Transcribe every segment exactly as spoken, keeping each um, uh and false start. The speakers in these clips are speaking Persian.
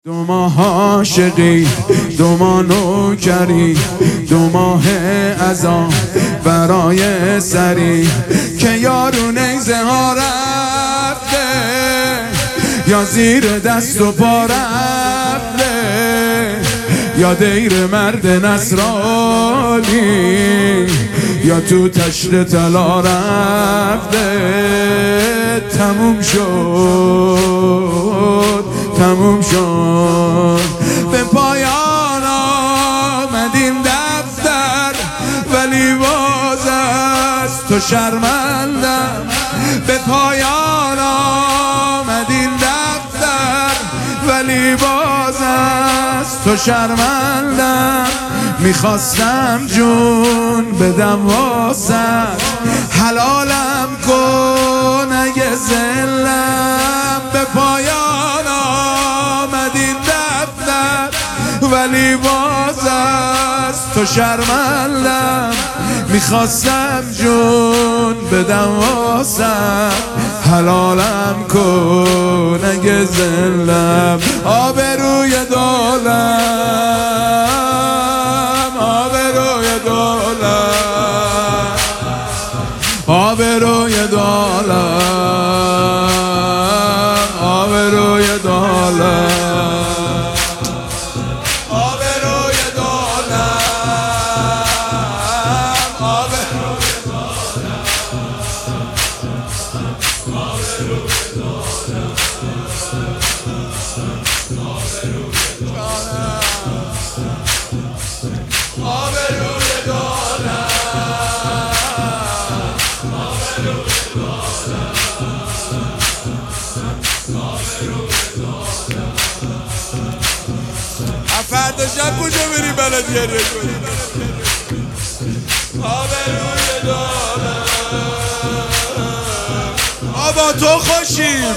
دو ماه عاشقی دو ماه نوکری دو ماه ازان برای سری که یارو نیزه ها رفته یا زیر دست و پا رفته یا دیر مرد نصرانی یا تو تشت طلا رفته. تموم شد تموم شد به پایان آمد این دفتر ولی باز از تو شرمندم. به پایان آمد این دفتر ولی باز از تو شرمندم. میخواستم جون بدم واسط حلالم کن اگه زلم. به پایان آمد این دفتر ولی باز از تو شرمندم. میخواستم جون بدم واسط حلالم کن اگه زلم. آبروی دولم آبروی دولم آبروی دولم آبروی دولم آبروی دولم آبروی فردا شب کجا بری بلد گریه کنی؟ آبروی دولم آبا تو خوشیم.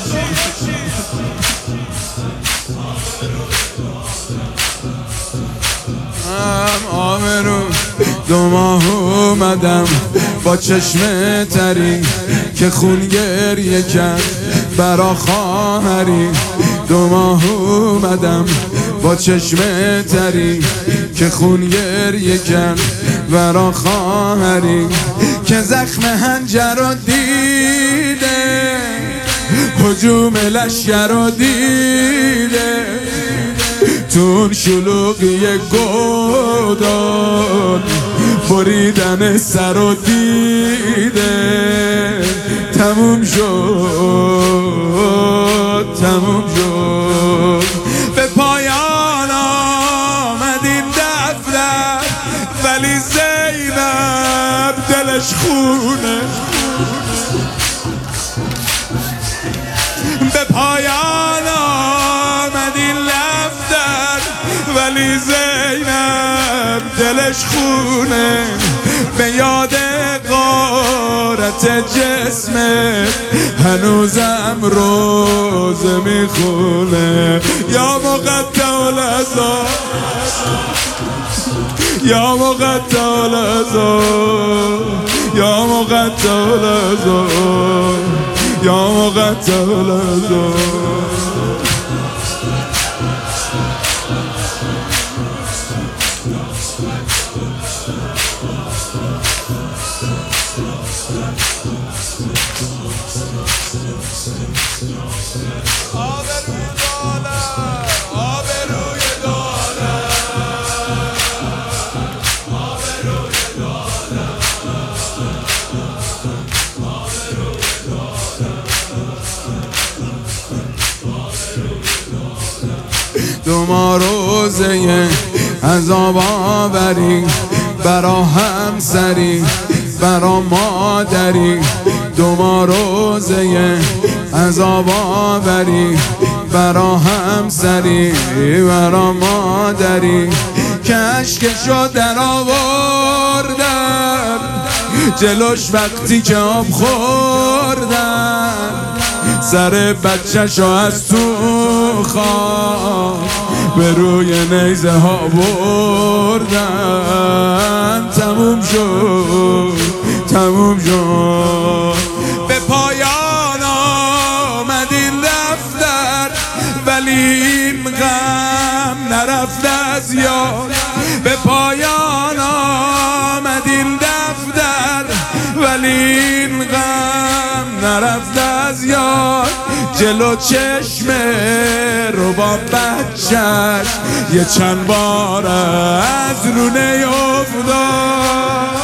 آبرو دو ماه اومدم با چشم تری که خون گریه کرد برا خواهری. دو ماه اومدم با چشم تری که خون گریه کرد برا خواهری که زخم هنجر رو دیده هجوم لشکر رو دیده تون شلوغی گودان بریدن سر رو دیده. تموم شد تموم شد به پایان آمد این دفتر ولی زینب دلش خونه. به پایان آمد این دفتر ولی زینب دلش خونه. به یاد غارت جسمت هنوزم روزه میخونه. یا مقطع العذاب یا مقطع العذاب یا مقطع العذاب یا مقطع العذاب. دو ماه روزه عذاب آوری برا همسری برا مادری. دو ماه روزه عذاب آوری برا همسری برا مادری که عشقشو در آوردم جلوش وقتی که آب خوردم. سر بچه‌شو از تو خواهد به روی نیزه ها بردن. تموم شد تموم شد به پایان آمد این دفتر ولی این غم جلو چشم رو با بچش یه چند بار از رونه افتاد.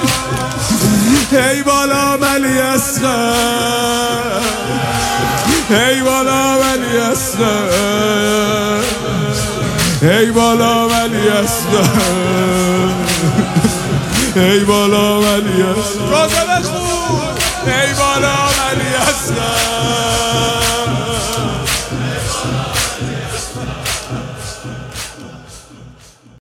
هی بالا ولی اصغر، هی بالا ولی اصغر، هی بالا ولی اصغر، هی بالا ولی اصغر، روزه بخون، هی بالا ولی اصغر.